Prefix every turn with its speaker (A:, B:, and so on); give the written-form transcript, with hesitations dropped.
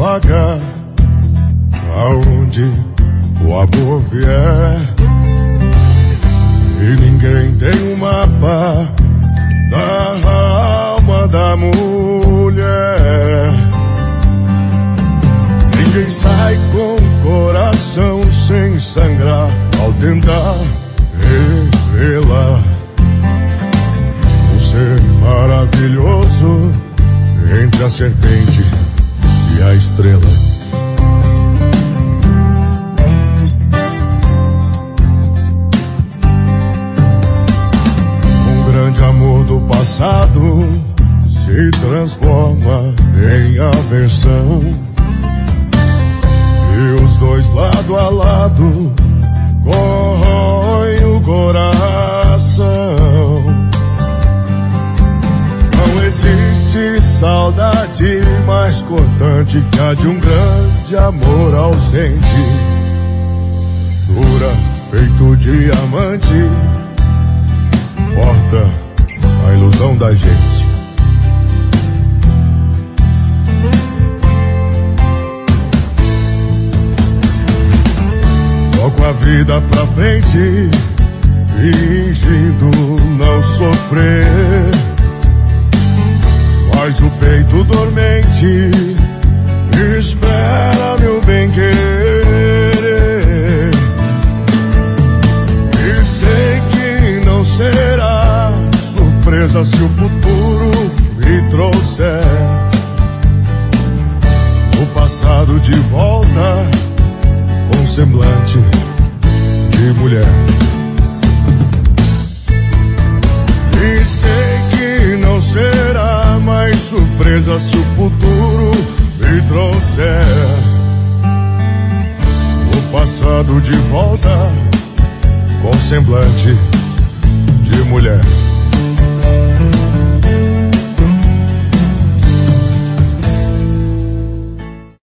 A: vagar aonde o amor vier. E ninguém tem um mapa da alma da mulher. Ninguém sai com o coração sem sangrar ao tentar revelar um ser maravilhoso entre a serpente e a estrela. Um grande amor do passado se transforma em aversão, e os dois lado a lado corroem o coração. Não existe saudade mais cortante que a de um grande amor ausente. Dura feito diamante, porta a ilusão da gente. Toco a vida pra frente, fingindo não sofrer, mas o peito dormente espera meu bem querer. E sei que não será surpresa se o futuro me trouxer o passado de volta com semblante de mulher. E sei que não será mais surpresa se o futuro me trouxer o passado de volta com semblante de mulher.